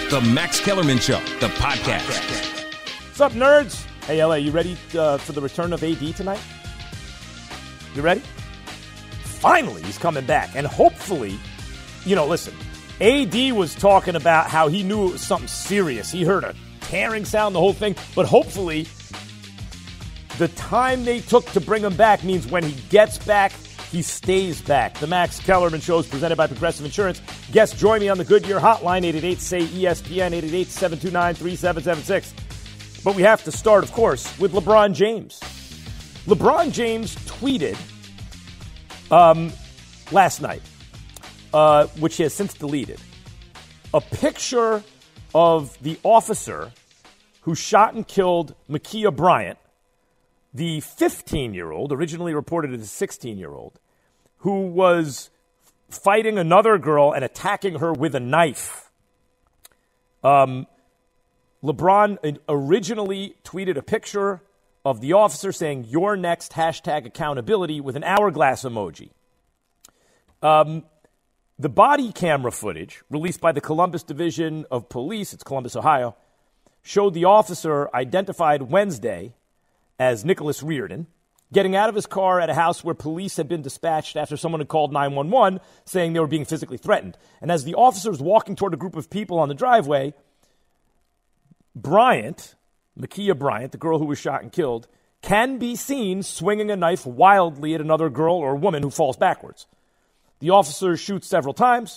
The Max Kellerman Show, the podcast. What's up, nerds? Hey, LA, you ready for the return of AD tonight? You ready? Finally, he's coming back. And hopefully, listen, AD was talking about how he knew it was something serious. He heard a tearing sound, the whole thing. But hopefully, the time they took to bring him back means when he gets back, he stays back. The Max Kellerman Show is presented by Progressive Insurance. Guests join me on the Goodyear Hotline, 888-SAY-ESPN, 888-729-3776. But we have to start, of course, with LeBron James. LeBron James tweeted last night, which he has since deleted, a picture of the officer who shot and killed Ma'Khia Bryant, the 15-year-old, originally reported as a 16-year-old, who was fighting another girl and attacking her with a knife. LeBron originally tweeted a picture of the officer saying, "You're next, hashtag accountability," with an hourglass emoji. The body camera footage released by the Columbus Division of Police, it's Columbus, Ohio, showed the officer identified Wednesday as Nicholas Reardon getting out of his car at a house where police had been dispatched after someone had called 911 saying they were being physically threatened. And as the officer was walking toward a group of people on the driveway, Ma'Khia Bryant, the girl who was shot and killed, can be seen swinging a knife wildly at another girl or woman who falls backwards. The officer shouts several times,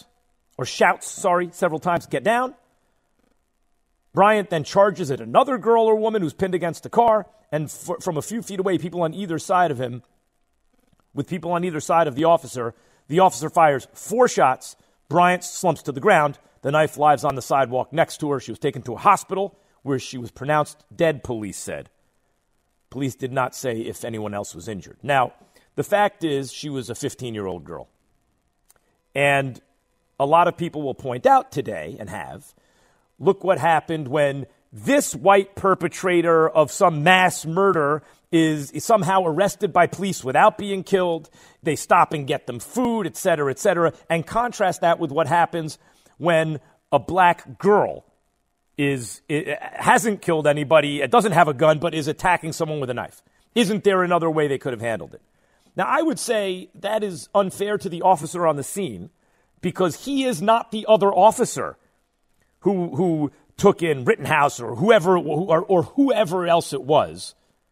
"Get down." Bryant then charges at another girl or woman who's pinned against the car, and from a few feet away, people on either side of him, with people on either side of the officer fires 4 shots. Bryant slumps to the ground. The knife lies on the sidewalk next to her. She was taken to a hospital where she was pronounced dead, police said. Police did not say if anyone else was injured. Now, the fact is she was a 15-year-old girl. And a lot of people will point out today, and have, look what happened when this white perpetrator of some mass murder is somehow arrested by police without being killed. They stop and get them food, et cetera, and contrast that with what happens when a black girl hasn't killed anybody, it doesn't have a gun, but is attacking someone with a knife. Isn't there another way they could have handled it? Now, I would say that is unfair to the officer on the scene because he is not the other officer who took in Rittenhouse or whoever else it was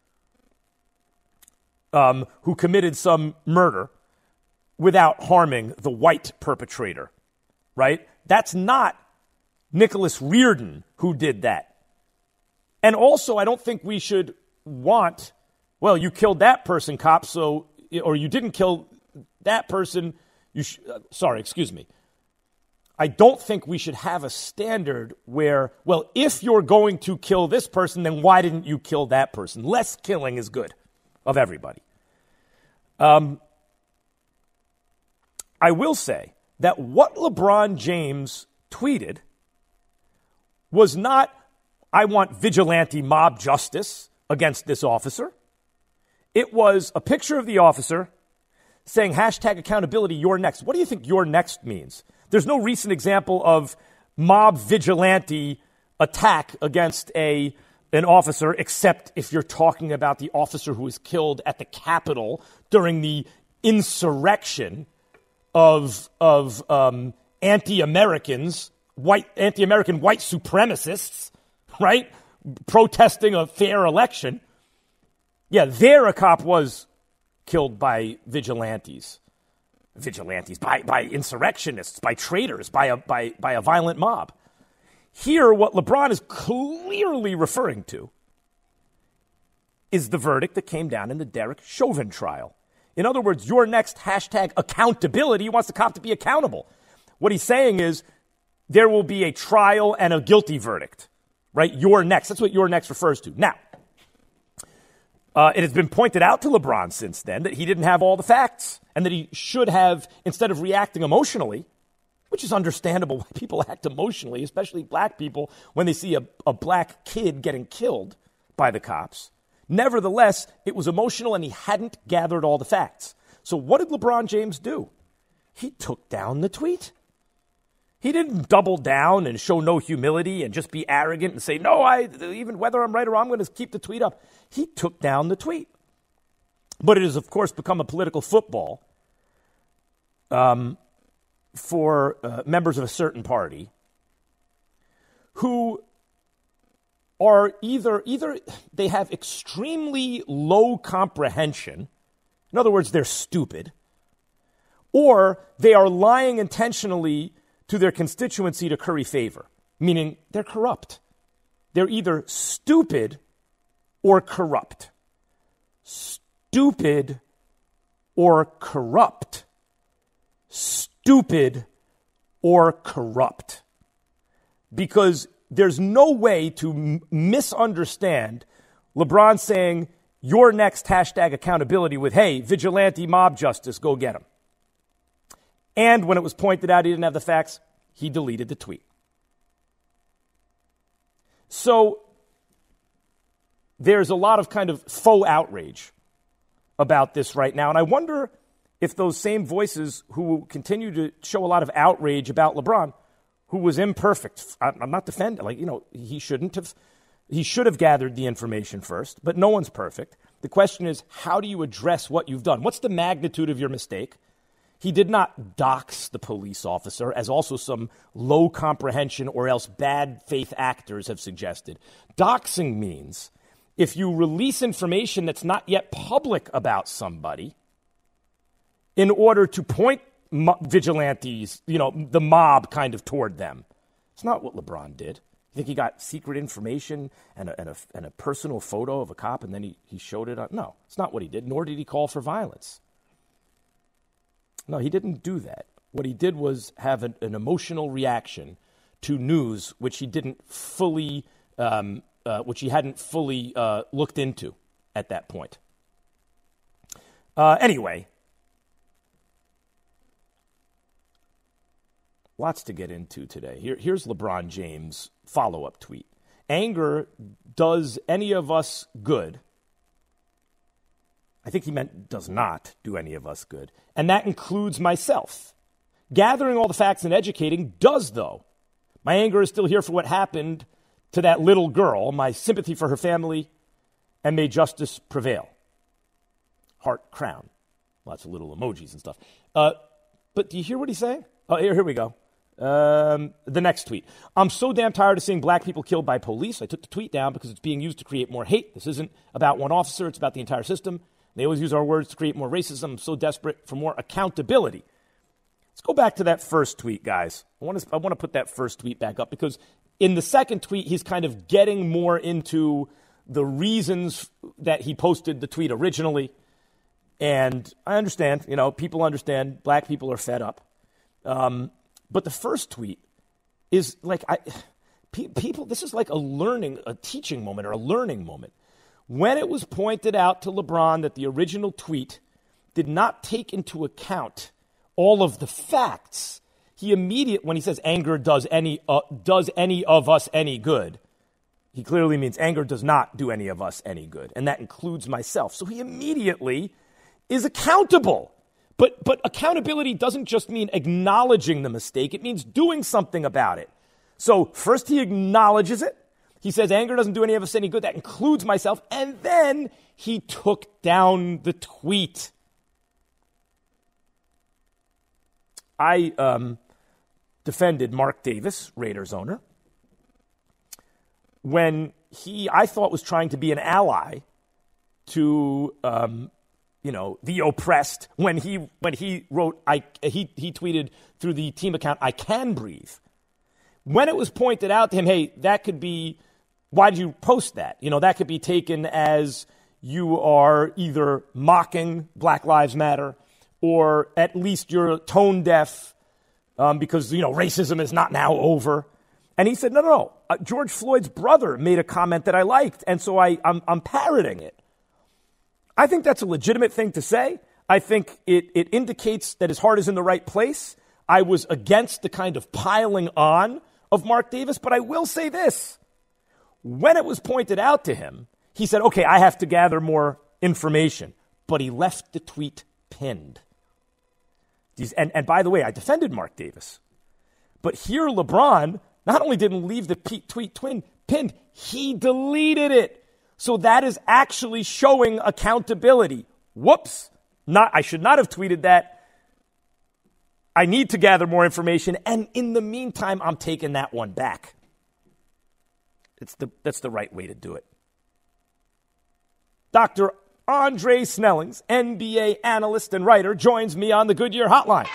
who committed some murder without harming the white perpetrator, right? That's not Nicholas Reardon who did that. And also, I don't think we should want, well, you killed that person, cop, or you didn't kill that person. I don't think we should have a standard where, well, if you're going to kill this person, then why didn't you kill that person? Less killing is good of everybody. I will say that what LeBron James tweeted was not, "I want vigilante mob justice against this officer." It was a picture of the officer saying, hashtag accountability, you're next. What do you think "you're next" means? There's no recent example of mob vigilante attack against an officer, except if you're talking about the officer who was killed at the Capitol during the insurrection of anti-American white supremacists, right? Protesting a fair election. Yeah, there a cop was killed by vigilantes, by insurrectionists, by traitors, by a violent mob. Here, what LeBron is clearly referring to is the verdict that came down in the Derek Chauvin trial. In other words, you're next, hashtag accountability. He wants the cop to be accountable. What he's saying is there will be a trial and a guilty verdict, right? You're next. That's what "you're next" refers to. Now, it has been pointed out to LeBron since then that he didn't have all the facts and that he should have, instead of reacting emotionally, which is understandable why people act emotionally, especially black people, when they see a black kid getting killed by the cops. Nevertheless, it was emotional and he hadn't gathered all the facts. So what did LeBron James do? He took down the tweet. He didn't double down and show no humility and just be arrogant and say, no, even whether I'm right or wrong, I'm going to keep the tweet up. He took down the tweet. But it has, of course, become a political football for members of a certain party who are either they have extremely low comprehension, in other words, they're stupid, or they are lying intentionally to their constituency to curry favor, meaning they're corrupt. They're either stupid or corrupt. Stupid or corrupt. Stupid or corrupt. Because there's no way to misunderstand LeBron saying, your next hashtag accountability with, hey, vigilante mob justice, go get him. And when it was pointed out he didn't have the facts, he deleted the tweet. So there's a lot of kind of faux outrage about this right now. And I wonder if those same voices who continue to show a lot of outrage about LeBron, who was imperfect, I'm not defending, he should have gathered the information first, but no one's perfect. The question is, how do you address what you've done? What's the magnitude of your mistake? He did not dox the police officer, as also some low comprehension or else bad faith actors have suggested. Doxing means if you release information that's not yet public about somebody in order to point vigilantes, the mob kind of toward them. It's not what LeBron did. You think he got secret information and a personal photo of a cop and then he showed it on? No, it's not what he did, nor did he call for violence. No, he didn't do that. What he did was have an emotional reaction to news which he didn't fully, which he hadn't fully looked into at that point. Anyway, lots to get into today. Here's LeBron James' follow-up tweet. Anger does any of us good. I think he meant does not do any of us good. And that includes myself. Gathering all the facts and educating does, though. My anger is still here for what happened to that little girl. My sympathy for her family, and may justice prevail. Heart crown. Lots of little emojis and stuff. But do you hear what he's saying? Oh, here we go. The next tweet. I'm so damn tired of seeing black people killed by police. I took the tweet down because it's being used to create more hate. This isn't about one officer. It's about the entire system. They always use our words to create more racism. I'm so desperate for more accountability. Let's go back to that first tweet, guys. I want to put that first tweet back up because in the second tweet, he's kind of getting more into the reasons that he posted the tweet originally. And I understand, people understand. Black people are fed up. But the first tweet is like, people, this is like a teaching moment or a learning moment. When it was pointed out to LeBron that the original tweet did not take into account all of the facts, when he says anger does any of us any good, he clearly means anger does not do any of us any good, and that includes myself. So he immediately is accountable. But accountability doesn't just mean acknowledging the mistake. It means doing something about it. So first he acknowledges it. He says anger doesn't do any of us any good. That includes myself. And then he took down the tweet. I defended Mark Davis, Raiders owner, when I thought was trying to be an ally to the oppressed, when he wrote, he tweeted through the team account, I can breathe. When it was pointed out to him, hey, that could be, why did you post that? That could be taken as you are either mocking Black Lives Matter or at least you're tone deaf because, racism is not now over. And he said, no. George Floyd's brother made a comment that I liked, and so I'm parroting it. I think that's a legitimate thing to say. I think it indicates that his heart is in the right place. I was against the kind of piling on of Mark Davis, but I will say this. When it was pointed out to him, he said, okay, I have to gather more information. But he left the tweet pinned. And by the way, I defended Mark Davis. But here LeBron not only didn't leave the tweet pinned, he deleted it. So that is actually showing accountability. Whoops. I should not have tweeted that. I need to gather more information. And in the meantime, I'm taking that one back. That's the right way to do it. Dr. Andre Snellings, NBA analyst and writer, joins me on the Goodyear Hotline.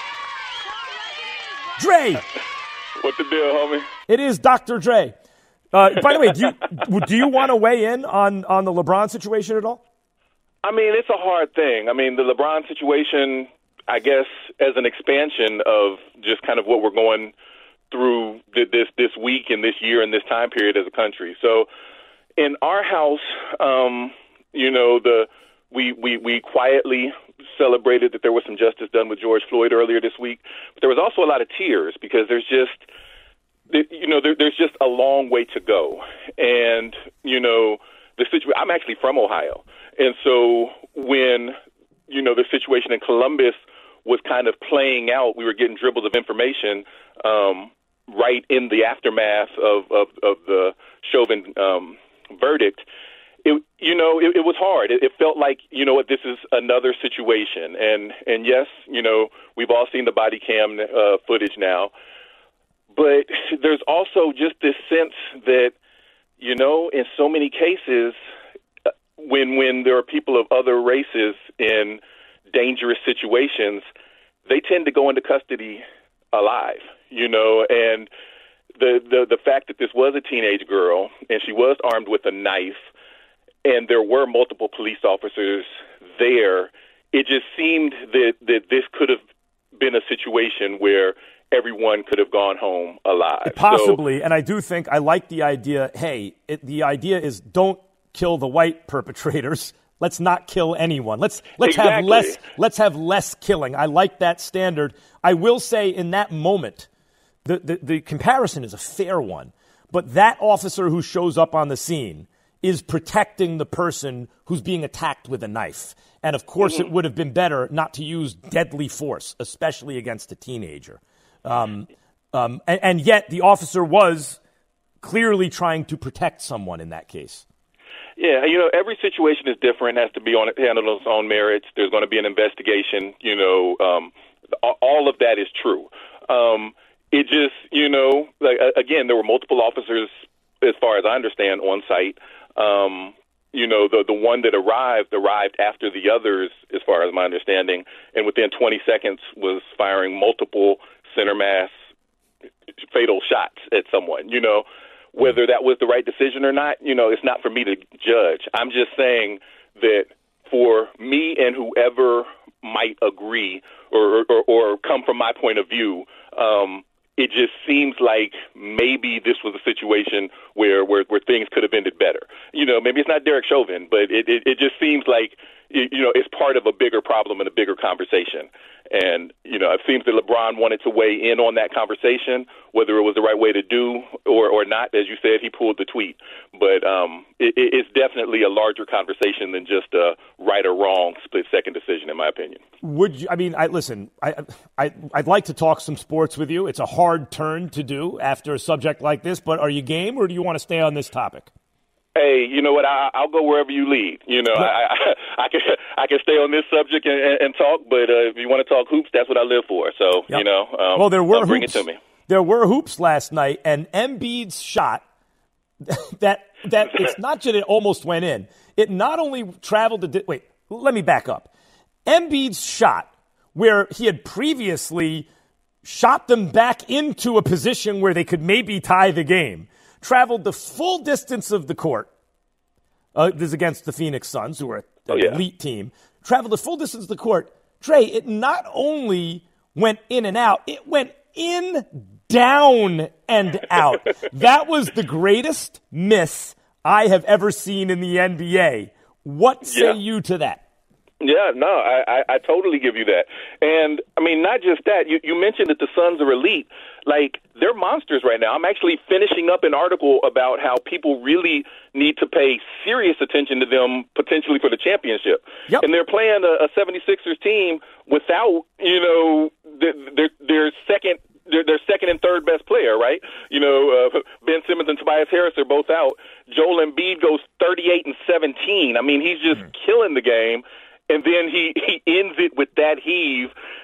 Dre. What the deal, homie? It is Dr. Dre. By the way, do you want to weigh in on the LeBron situation at all? I mean, it's a hard thing. I mean, the LeBron situation, I guess, as an expansion of just kind of what we're going through this week and this year and this time period as a country. So in our house, we quietly celebrated that there was some justice done with George Floyd earlier this week. But there was also a lot of tears because there's just a long way to go. And, the situation, I'm actually from Ohio. And so when, the situation in Columbus was kind of playing out, we were getting dribbles of information right in the aftermath of the Chauvin verdict. It was hard. It felt like, this is another situation. And yes, we've all seen the body cam footage now. But there's also just this sense that, in so many cases, when there are people of other races in dangerous situations, they tend to go into custody alive, and the fact that this was a teenage girl and she was armed with a knife and there were multiple police officers there, it just seemed that this could have been a situation where everyone could have gone home alive. Possibly, and I do think I like the idea, the idea is don't kill the white perpetrators. Let's not kill anyone. Let's have less killing. I like that standard. I will say in that moment, the comparison is a fair one, but that officer who shows up on the scene is protecting the person who's being attacked with a knife. And of course, it would have been better not to use deadly force, especially against a teenager. And yet the officer was clearly trying to protect someone in that case. Yeah, every situation is different, has to be handled on its own merits. There's going to be an investigation, all of that is true. It just, again, there were multiple officers, as far as I understand, on site. The one that arrived after the others, as far as my understanding, and within 20 seconds was firing multiple center mass fatal shots at someone, Whether that was the right decision or not, it's not for me to judge. I'm just saying that for me and whoever might agree or come from my point of view, it just seems like maybe this was a situation where things could have ended better. Maybe it's not Derek Chauvin, but it just seems like, it's part of a bigger problem and a bigger conversation. And, it seems that LeBron wanted to weigh in on that conversation, whether it was the right way to do or not. As you said, he pulled the tweet. But it's definitely a larger conversation than just a right or wrong split-second decision, in my opinion. Would you? I mean, I'd like to talk some sports with you. It's a hard turn to do after a subject like this, but are you game or do you want to stay on this topic? Hey, you know what? I'll go wherever you lead. I can stay on this subject and talk, but if you want to talk hoops, that's what I live for. So, yep. Well, there were bring hoops. It to me. There were hoops last night, and Embiid's shot that it's not just it almost went in. It not only traveled to wait. Let me back up. Embiid's shot, where he had previously shot them back into a position where they could maybe tie the game, traveled the full distance of the court. This is against the Phoenix Suns, who are an elite team. Traveled the full distance of the court. Trey, it not only went in and out, it went in, down, and out. That was the greatest miss I have ever seen in the NBA. What say you to that? Yeah, no, I totally give you that. And, I mean, not just that. You mentioned that the Suns are elite. Like, they're monsters right now. I'm actually finishing up an article about how people really need to pay serious attention to them potentially for the championship. Yep. And they're playing a 76ers team without, their second their second and third best player, right? Ben Simmons and Tobias Harris are both out. Joel Embiid goes 38 and 17. I mean, he's just killing the game. And then he ends it with that heave.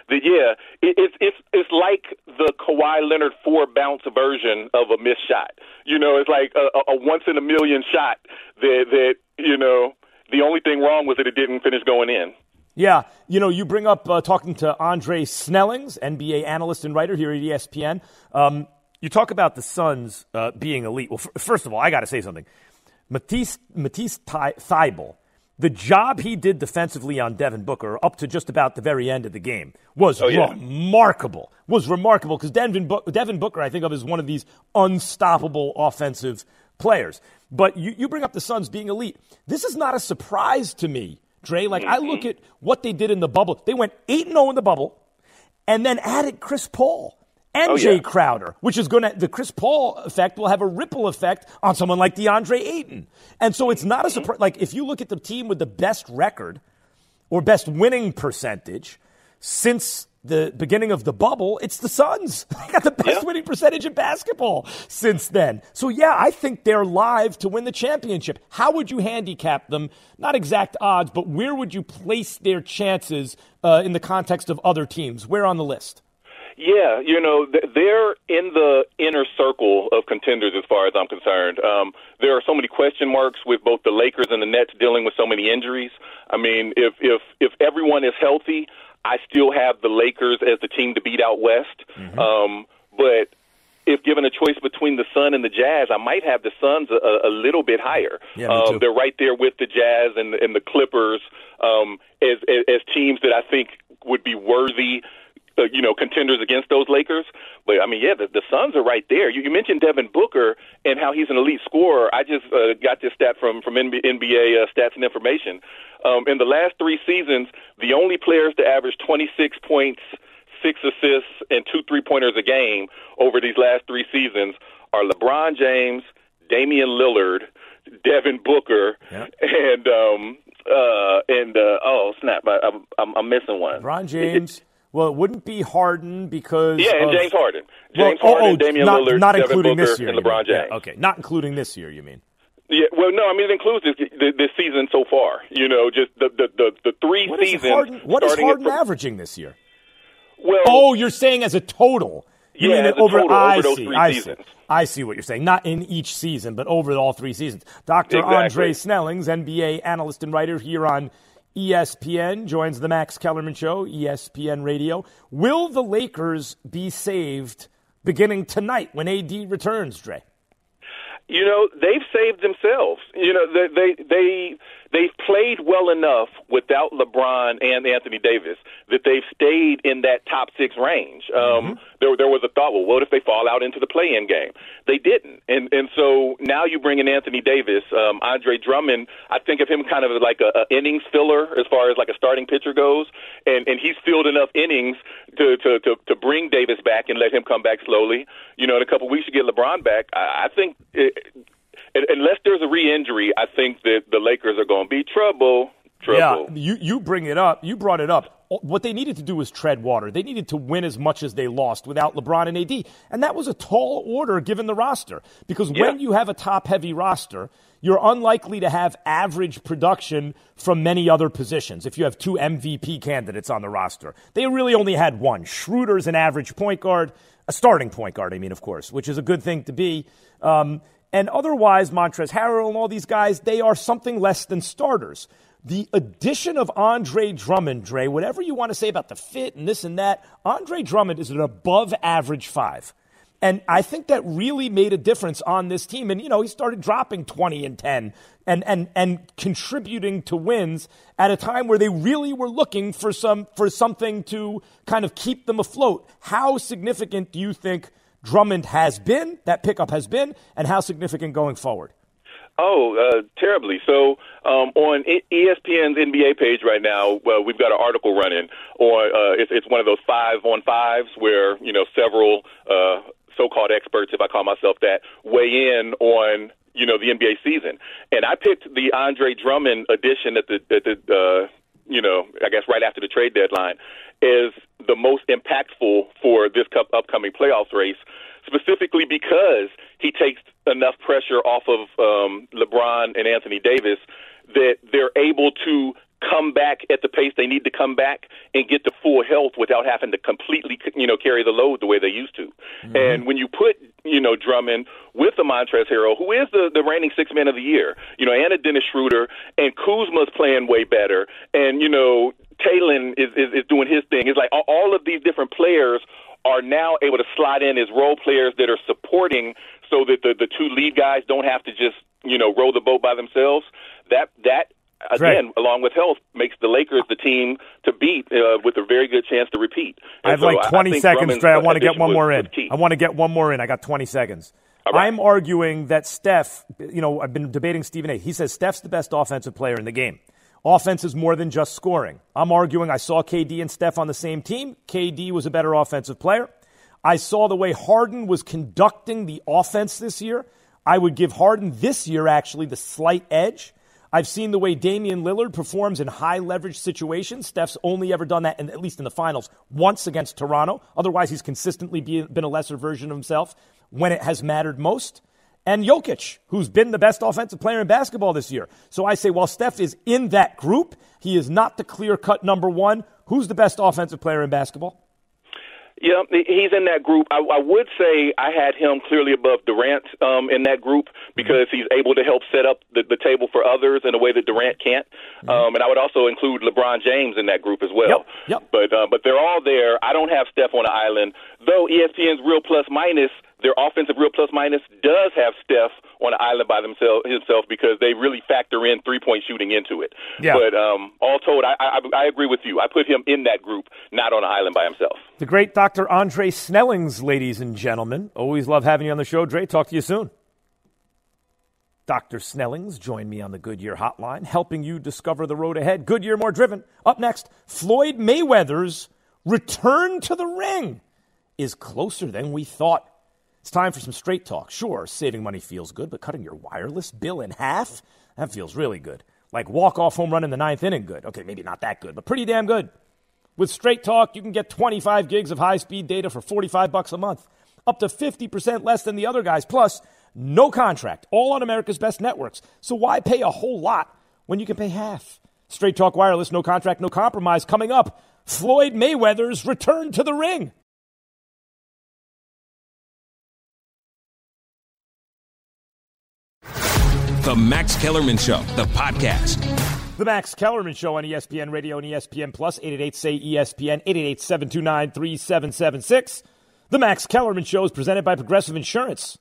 It's like the Kawhi Leonard 4-bounce version of a missed shot. It's like a once in a million shot that the only thing wrong was that it didn't finish going in. Yeah, you bring up talking to Andre Snellings, NBA analyst and writer here at ESPN. You talk about the Suns being elite. Well, first of all, I got to say something. Matisse Thybulle, the job he did defensively on Devin Booker up to just about the very end of the game was remarkable. Was remarkable because Devin Booker, I think of as one of these unstoppable offensive players. But you bring up the Suns being elite. This is not a surprise to me, Dre. Like, I look at what they did in the bubble. They went 8-0 in the bubble and then added Chris Paul and Jay Crowder, which is the Chris Paul effect will have a ripple effect on someone like DeAndre Ayton. And so it's not a surprise. Like, if you look at the team with the best record or best winning percentage since the beginning of the bubble, it's the Suns. They got the best winning percentage in basketball since then. So, I think they're live to win the championship. How would you handicap them? Not exact odds, but where would you place their chances in the context of other teams? Where on the list? Yeah, they're in the inner circle of contenders as far as I'm concerned. There are so many question marks with both the Lakers and the Nets dealing with so many injuries. I mean, if everyone is healthy, I still have the Lakers as the team to beat out West. But if given a choice between the Sun and the Jazz, I might have the Suns a little bit higher. Yeah, me too. They're right there with the Jazz and the Clippers as teams that I think would be worthy contenders against those Lakers. But, I mean, the Suns are right there. You mentioned Devin Booker and how he's an elite scorer. I just got this stat from NBA Stats and Information. In the last 3 seasons, the only players to average 26 points, 6 assists, and 2 3-pointers a game over these last 3 seasons are LeBron James, Damian Lillard, Devin Booker, and oh, snap, I'm missing one. LeBron James. Well, it wouldn't be Harden because and James Harden. Harden, Damian Lillard, not Devin including Booker, this year, and LeBron James. Yeah, okay, not including this year, you mean? Yeah, well, no, I mean it includes this season so far. Just the 3 seasons. What is Harden averaging this year? Well, you're saying as a total. You mean over those 3 seasons. I see what you're saying. Not in each season, but over all 3 seasons. Dr. Exactly. Andre Snellings, NBA analyst and writer here on ESPN, joins the Max Kellerman Show, ESPN Radio. Will the Lakers be saved beginning tonight when AD returns, Dre? They've saved themselves. They've played well enough without LeBron and Anthony Davis that they've stayed in that top 6 range. There was a thought, well, what if they fall out into the play-in game? They didn't. And so now you bring in Anthony Davis, Andre Drummond. I think of him kind of like a innings filler as far as like a starting pitcher goes. And he's filled enough innings to bring Davis back and let him come back slowly. In a couple weeks you get LeBron back. I think unless there's a re-injury, I think that the Lakers are going to be trouble. Yeah, you bring it up. You brought it up. What they needed to do was tread water. They needed to win as much as they lost without LeBron and AD. And that was a tall order given the roster. Because when you have a top-heavy roster, you're unlikely to have average production from many other positions if you have 2 MVP candidates on the roster. They really only had one. Schroeder's an average point guard, a starting point guard, of course, which is a good thing to be. And otherwise, Montrezl Harrell and all these guys, they are something less than starters. The addition of Andre Drummond, Dre, whatever you want to say about the fit and this and that, Andre Drummond is an above-average 5. And I think that really made a difference on this team. And, he started dropping 20 and 10 and contributing to wins at a time where they really were looking for something to kind of keep them afloat. How significant do you think Drummond has been, that pickup has been, and how significant going forward? Terribly. So on ESPN's NBA page right now, we've got an article running on it's one of those 5-on-5s where several so-called experts, if I call myself that, weigh in on the NBA season. And I picked the Andre Drummond edition at the I guess right after the trade deadline. as the most impactful for this upcoming playoffs race, specifically because he takes enough pressure off of LeBron and Anthony Davis that they're able to come back at the pace they need to come back and get to full health without having to completely, carry the load the way they used to. Mm-hmm. And when you put, Drummond with the Montrezl Harrell, who is the reigning sixth man of the year, and a Dennis Schroeder, and Kuzma's playing way better, and, Taylor is doing his thing. It's like all of these different players are now able to slide in as role players that are supporting so that the two lead guys don't have to just, row the boat by themselves. That again, along with health, makes the Lakers the team to beat with a very good chance to repeat. And I have like 20 seconds, Dre. I want to get one more in. I got 20 seconds. Right. I'm arguing that Steph, I've been debating Stephen A. He says Steph's the best offensive player in the game. Offense is more than just scoring. I'm arguing I saw KD and Steph on the same team. KD was a better offensive player. I saw the way Harden was conducting the offense this year. I would give Harden this year actually the slight edge. I've seen the way Damian Lillard performs in high-leverage situations. Steph's only ever done that, at least in the finals, once against Toronto. Otherwise, he's consistently been a lesser version of himself when it has mattered most. And Jokic, who's been the best offensive player in basketball this year. So I say, while Steph is in that group, he is not the clear-cut number one. Who's the best offensive player in basketball? Yeah, he's in that group. I would say I had him clearly above Durant in that group because he's able to help set up the table for others in a way that Durant can't. And I would also include LeBron James in that group as well. Yep. But they're all there. I don't have Steph on the island, though ESPN's real plus minus, their offensive real plus minus does have Steph on the island by himself because they really factor in three-point shooting into it. Yeah. But all told, I agree with you. I put him in that group, not on the island by himself. The great Dr. Andre Snellings, ladies and gentlemen. Always love having you on the show, Dre. Talk to you soon. Dr. Snellings joined me on the Goodyear Hotline, helping you discover the road ahead. Goodyear more driven. Up next, Floyd Mayweather's return to the ring is closer than we thought. It's time for some straight talk. Sure, saving money feels good, but cutting your wireless bill in half, that feels really good. Like walk-off home run in the ninth inning good. Okay, maybe not that good, but pretty damn good. With Straight Talk, you can get 25 gigs of high-speed data for $45 a month, up to 50% less than the other guys, plus no contract, all on America's best networks. So why pay a whole lot when you can pay half? Straight Talk Wireless, no contract, no compromise. Coming up, Floyd Mayweather's return to the ring. The Max Kellerman Show, the podcast. The Max Kellerman Show on ESPN Radio and ESPN Plus, 888-SAY-ESPN, 888-729-3776. The Max Kellerman Show is presented by Progressive Insurance.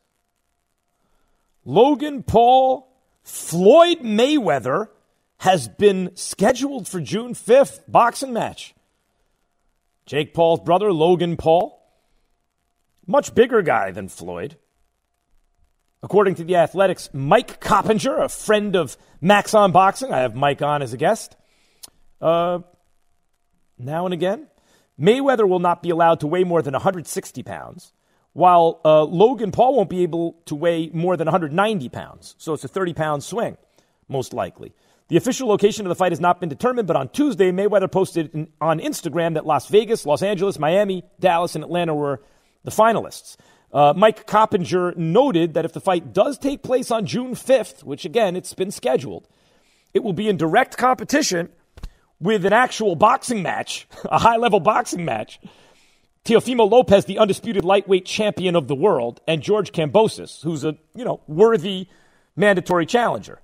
Logan Paul, Floyd Mayweather has been scheduled for June 5th, boxing match. Jake Paul's brother, Logan Paul, much bigger guy than Floyd. According to The Athletic's Mike Coppinger, a friend of Max on Boxing, I have Mike on as a guest, now and again, Mayweather will not be allowed to weigh more than 160 pounds, while Logan Paul won't be able to weigh more than 190 pounds. So it's a 30-pound swing, most likely. The official location of the fight has not been determined, but on Tuesday, Mayweather posted on Instagram that Las Vegas, Los Angeles, Miami, Dallas, and Atlanta were the finalists. Mike Coppinger noted that if the fight does take place on June 5th, which, again, it's been scheduled, it will be in direct competition with an actual boxing match, a high-level boxing match. Teofimo Lopez, the undisputed lightweight champion of the world, and George Kambosos, who's a, worthy mandatory challenger.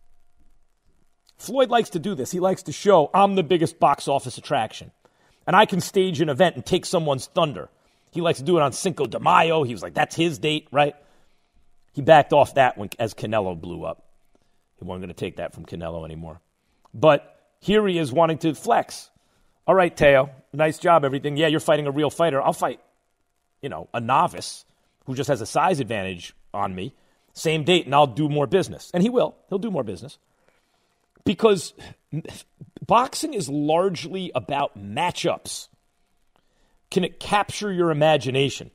Floyd likes to do this. He likes to show, I'm the biggest box office attraction, and I can stage an event and take someone's thunder. He likes to do it on Cinco de Mayo. He was like, that's his date, right? He backed off that as Canelo blew up. He wasn't going to take that from Canelo anymore. But here he is wanting to flex. All right, Teo, nice job, everything. Yeah, you're fighting a real fighter. I'll fight, a novice who just has a size advantage on me. Same date, and I'll do more business. And he will. He'll do more business. Because boxing is largely about matchups. Can it capture your imagination?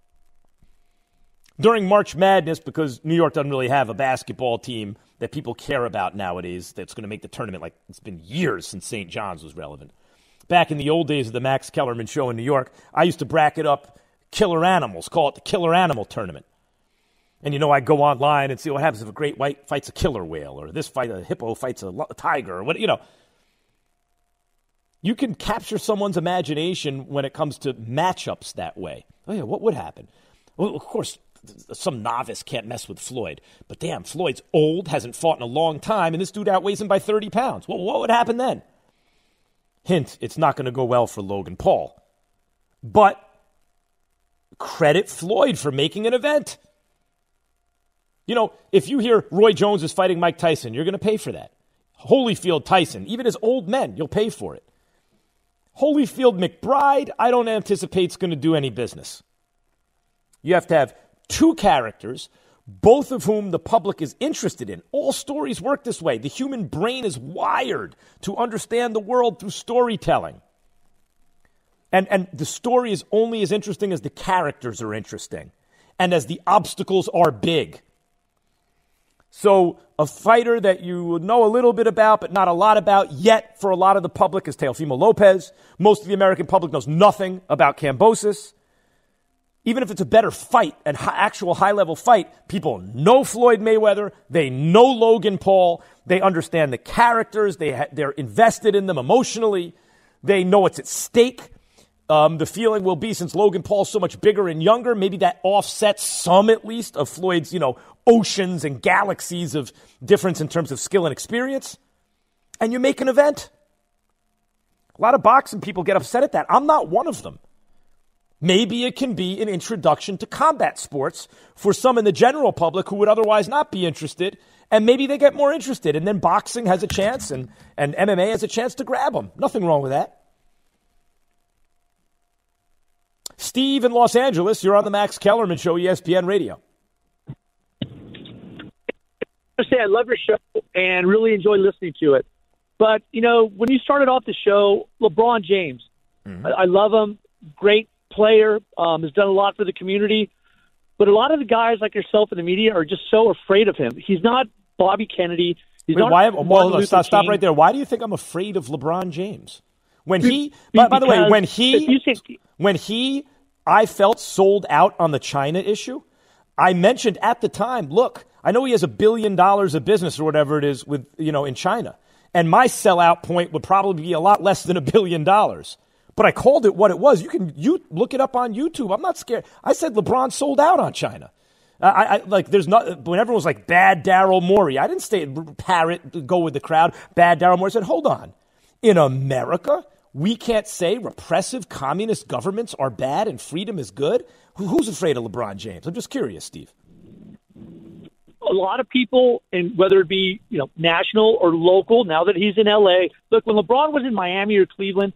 During March Madness, because New York doesn't really have a basketball team that people care about nowadays that's going to make the tournament, like it's been years since St. John's was relevant. back in the old days of the Max Kellerman Show in New York, I used to bracket up killer animals, call it the Killer Animal Tournament. And, I go online and see what happens if a great white fights a killer whale, or a hippo fights a tiger, or what, You can capture someone's imagination when it comes to matchups that way. Oh, yeah, what would happen? Well, of course, some novice can't mess with Floyd. But damn, Floyd's old, hasn't fought in a long time, and this dude outweighs him by 30 pounds. Well, what would happen then? Hint, it's not going to go well for Logan Paul. But credit Floyd for making an event. If you hear Roy Jones is fighting Mike Tyson, you're going to pay for that. Holyfield Tyson, even as old men, you'll pay for it. Holyfield McBride, I don't anticipate is going to do any business. You have to have two characters, both of whom the public is interested in. All stories work this way. The human brain is wired to understand the world through storytelling. And the story is only as interesting as the characters are interesting and as the obstacles are big. So a fighter that you know a little bit about but not a lot about yet for a lot of the public is Teofimo Lopez. Most of the American public knows nothing about Kambosos. Even if it's a better fight, an actual high-level fight, people know Floyd Mayweather. They know Logan Paul. They understand the characters. They're invested in them emotionally. They know what's at stake. The feeling will be, since Logan Paul's so much bigger and younger, maybe that offsets some, at least, of Floyd's, oceans and galaxies of difference in terms of skill and experience. And you make an event. A lot of boxing people get upset at that. I'm not one of them. Maybe it can be an introduction to combat sports for some in the general public who would otherwise not be interested, and maybe they get more interested, and then boxing has a chance and MMA has a chance to grab them. Nothing wrong with that. Steve in Los Angeles, you're on the Max Kellerman Show, ESPN Radio. I love your show and really enjoy listening to it. But, when you started off the show, LeBron James, I love him, great player, has done a lot for the community. But a lot of the guys like yourself in the media are just so afraid of him. He's not Bobby Kennedy. Stop right there. Why do you think I'm afraid of LeBron James? By the way, when I felt sold out on the China issue, I mentioned at the time, look, I know he has $1 billion of business or whatever it is with, in China. And my sellout point would probably be a lot less than $1 billion. But I called it what it was. You look it up on YouTube. I'm not scared. I said LeBron sold out on China. There's not, when everyone was like, bad Daryl Morey, I didn't go with the crowd. Bad Daryl Morey. I said, hold on. In America, we can't say repressive communist governments are bad and freedom is good? Who's afraid of LeBron James? I'm just curious, Steve. A lot of people, and whether it be national or local, now that he's in L.A. Look, when LeBron was in Miami or Cleveland,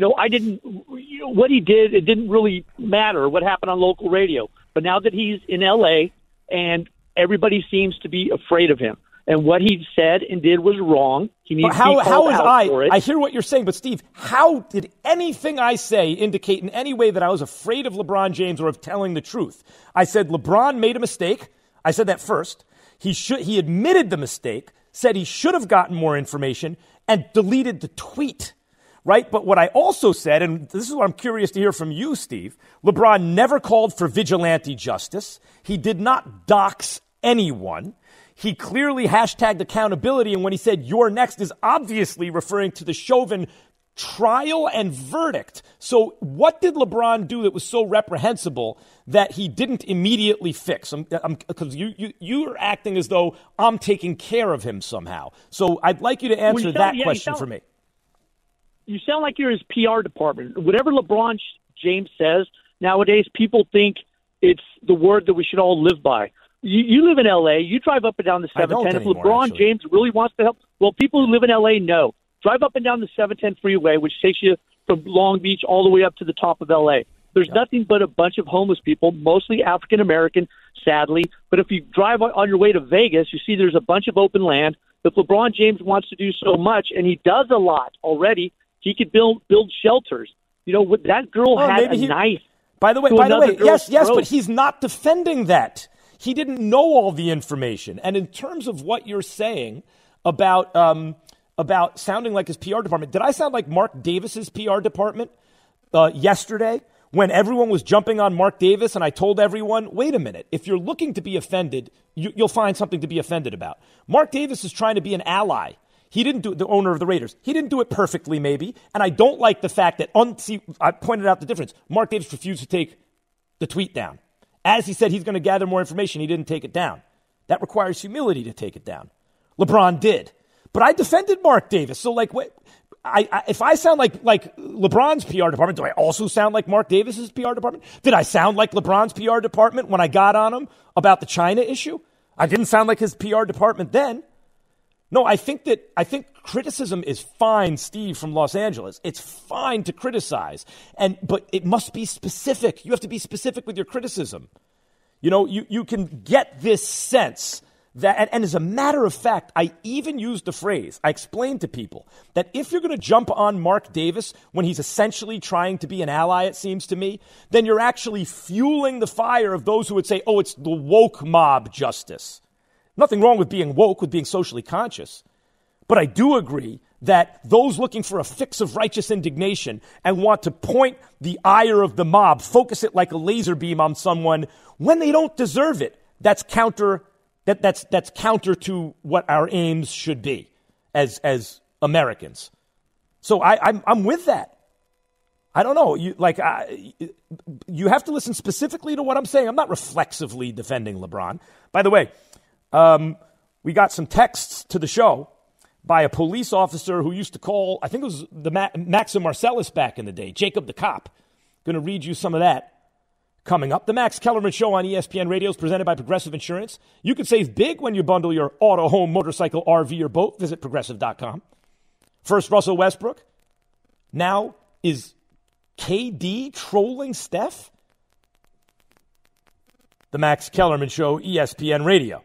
what he did, it didn't really matter what happened on local radio. But now that he's in L.A. and everybody seems to be afraid of him, and what he said and did was wrong, he needs to be called out for it. I hear what you're saying, but Steve, how did anything I say indicate in any way that I was afraid of LeBron James or of telling the truth? I said LeBron made a mistake. I said that first. He admitted the mistake, said he should have gotten more information, and deleted the tweet. Right? But what I also said, and this is what I'm curious to hear from you, Steve, LeBron never called for vigilante justice. He did not dox anyone. He clearly hashtagged accountability, and when he said you're next is obviously referring to the Chauvin trial and verdict. So what did LeBron do that was so reprehensible that he didn't immediately fix? Because you're acting as though I'm taking care of him somehow. So I'd like you to answer that question for me. You sound like you're his PR department. Whatever LeBron James says nowadays, people think it's the word that we should all live by. You live in L.A. You drive up and down the 710. If LeBron James really wants to help, well, people who live in L.A. know. Drive up and down the 710 freeway, which takes you from Long Beach all the way up to the top of L.A. There's nothing but a bunch of homeless people, mostly African-American, sadly. But if you drive on your way to Vegas, you see there's a bunch of open land. If LeBron James wants to do so much, and he does a lot already, he could build shelters. That girl had a knife. By the way, yes, but he's not defending that. He didn't know all the information. And in terms of what you're saying about about sounding like his PR department. Did I sound like Mark Davis's PR department yesterday when everyone was jumping on Mark Davis and I told everyone, wait a minute, if you're looking to be offended, you'll find something to be offended about. Mark Davis is trying to be an ally. He didn't do it, the owner of the Raiders. He didn't do it perfectly, maybe. And I don't like the fact that, I pointed out the difference. Mark Davis refused to take the tweet down. As he said he's going to gather more information, he didn't take it down. That requires humility to take it down. LeBron did. But I defended Mark Davis. So, if I sound like LeBron's PR department, do I also sound like Mark Davis's PR department? Did I sound like LeBron's PR department when I got on him about the China issue? I didn't sound like his PR department then. No, I think criticism is fine, Steve from Los Angeles. It's fine to criticize, but it must be specific. You have to be specific with your criticism. You can get this sense that, and as a matter of fact, I even used the phrase, I explained to people that if you're going to jump on Mark Davis when he's essentially trying to be an ally, it seems to me, then you're actually fueling the fire of those who would say, oh, it's the woke mob justice. Nothing wrong with being woke, with being socially conscious. But I do agree that those looking for a fix of righteous indignation and want to point the ire of the mob, focus it like a laser beam on someone when they don't deserve it, that's counter to what our aims should be as Americans. So I'm with that. I don't know. You have to listen specifically to what I'm saying. I'm not reflexively defending LeBron. By the way, we got some texts to the show by a police officer who used to call, I think it was the Maxim Marcellus back in the day, Jacob the Cop. Going to read you some of that. Coming up, the Max Kellerman Show on ESPN Radio is presented by Progressive Insurance. You can save big when you bundle your auto, home, motorcycle, RV, or boat. Visit Progressive.com. First, Russell Westbrook. Now, is KD trolling Steph? The Max Kellerman Show, ESPN Radio.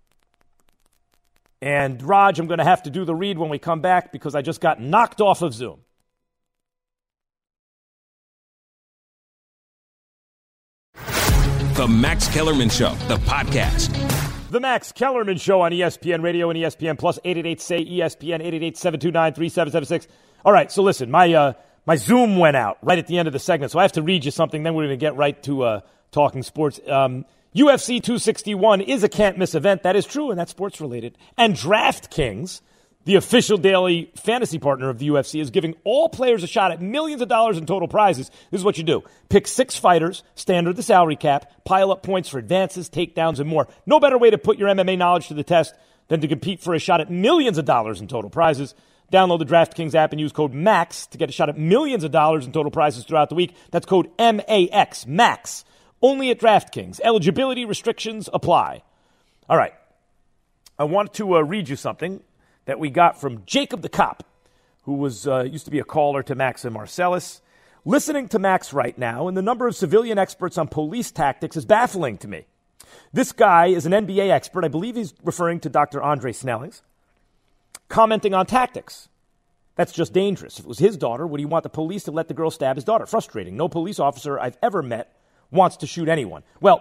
And, Raj, I'm going to have to do the read when we come back because I just got knocked off of Zoom. The Max Kellerman Show, the podcast. The Max Kellerman Show on ESPN Radio and ESPN Plus, 888-SAY-ESPN, 888-729-3776. All right, so listen, my Zoom went out right at the end of the segment, so I have to read you something, then we're going to get right to talking sports. UFC 261 is a can't-miss event. That is true, and that's sports-related. And DraftKings, the official daily fantasy partner of the UFC, is giving all players a shot at millions of dollars in total prizes. This is what you do. Pick 6 fighters, standard the salary cap, pile up points for advances, takedowns, and more. No better way to put your MMA knowledge to the test than to compete for a shot at millions of dollars in total prizes. Download the DraftKings app and use code MAX to get a shot at millions of dollars in total prizes throughout the week. That's code MAX, MAX. Only at DraftKings. Eligibility restrictions apply. All right. I want to read you something that we got from Jacob the Cop, who was used to be a caller to Max and Marcellus. Listening to Max right now, and the number of civilian experts on police tactics is baffling to me. This guy is an NBA expert. I believe he's referring to Dr. Andre Snellings, commenting on tactics. That's just dangerous. If it was his daughter, would he want the police to let the girl stab his daughter? Frustrating. No police officer I've ever met wants to shoot anyone. Well,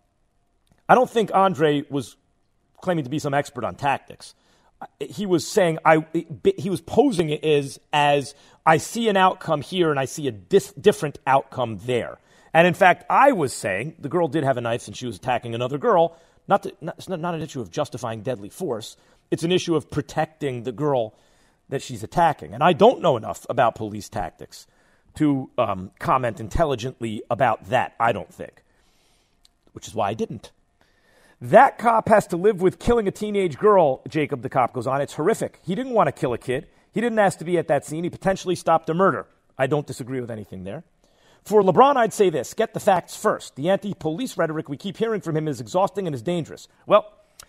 I don't think Andre was claiming to be some expert on tactics. He was saying, he was posing it as I see an outcome here and I see a different outcome there. And in fact, I was saying the girl did have a knife and she was attacking another girl. It's not an issue of justifying deadly force. It's an issue of protecting the girl that she's attacking. And I don't know enough about police tactics to comment intelligently about that, I don't think, which is why I didn't. That cop has to live with killing a teenage girl, Jacob the Cop goes on. It's horrific. He didn't want to kill a kid. He didn't ask to be at that scene. He potentially stopped a murder. I don't disagree with anything there. For LeBron, I'd say this. Get the facts first. The anti-police rhetoric we keep hearing from him is exhausting and is dangerous. Well,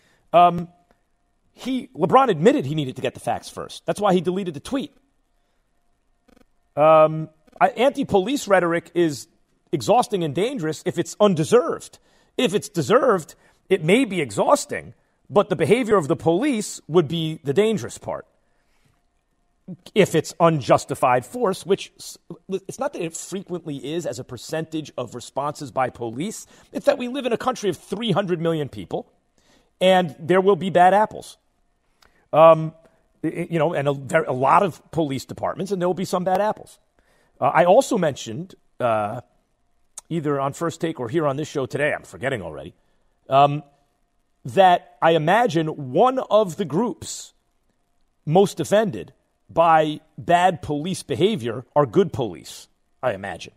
LeBron admitted he needed to get the facts first. That's why he deleted the tweet. Anti-police rhetoric is exhausting and dangerous if it's undeserved. If it's deserved, it may be exhausting, but the behavior of the police would be the dangerous part. If it's unjustified force, which it's not that it frequently is as a percentage of responses by police. It's that we live in a country of 300 million people, and there will be bad apples. and a lot of police departments, and there will be some bad apples. I also mentioned, either on First Take or here on this show today, I'm forgetting already, that I imagine one of the groups most offended by bad police behavior are good police, I imagine.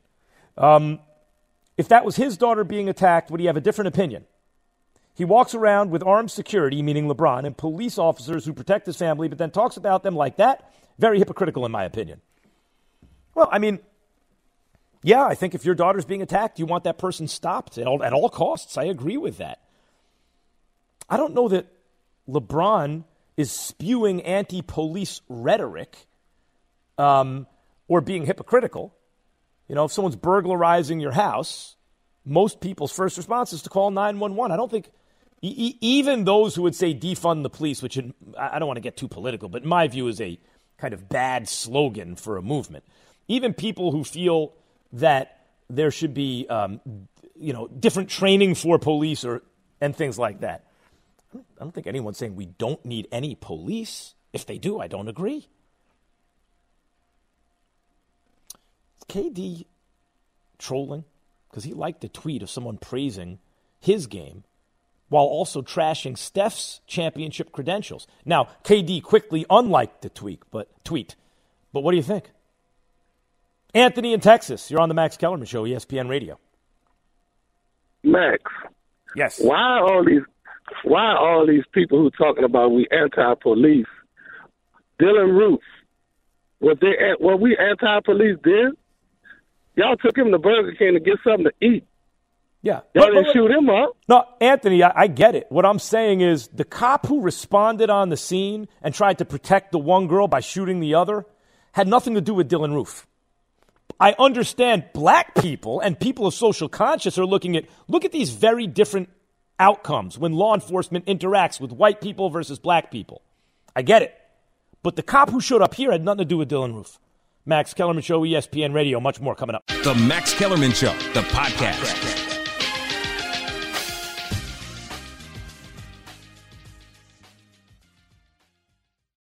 If that was his daughter being attacked, would he have a different opinion? He walks around with armed security, meaning LeBron, and police officers who protect his family, but then talks about them like that. Very hypocritical, in my opinion. Well, I mean, yeah, I think if your daughter's being attacked, you want that person stopped at all costs. I agree with that. I don't know that LeBron is spewing anti-police rhetoric or being hypocritical. If someone's burglarizing your house, most people's first response is to call 911. I don't think even those who would say defund the police, which I don't want to get too political, but in my view is a kind of bad slogan for a movement. Even people who feel that there should be, different training for police and things like that. I don't think anyone's saying we don't need any police. If they do, I don't agree. Is KD trolling? Because he liked a tweet of someone praising his game while also trashing Steph's championship credentials. Now, KD quickly unliked the tweet, but what do you think? Anthony in Texas, you're on the Max Kellerman Show, ESPN Radio. Max. Yes. Why all these people who talking about we anti-police? Dylan Roof. Were we anti-police then? Y'all took him to Burger King to get something to eat. Yeah. Y'all didn't shoot him up. No, Anthony, I get it. What I'm saying is the cop who responded on the scene and tried to protect the one girl by shooting the other had nothing to do with Dylan Roof. I understand black people and people of social conscience are look at these very different outcomes when law enforcement interacts with white people versus black people. I get it. But the cop who showed up here had nothing to do with Dylan Roof. Max Kellerman Show, ESPN Radio, much more coming up. The Max Kellerman Show, the podcast.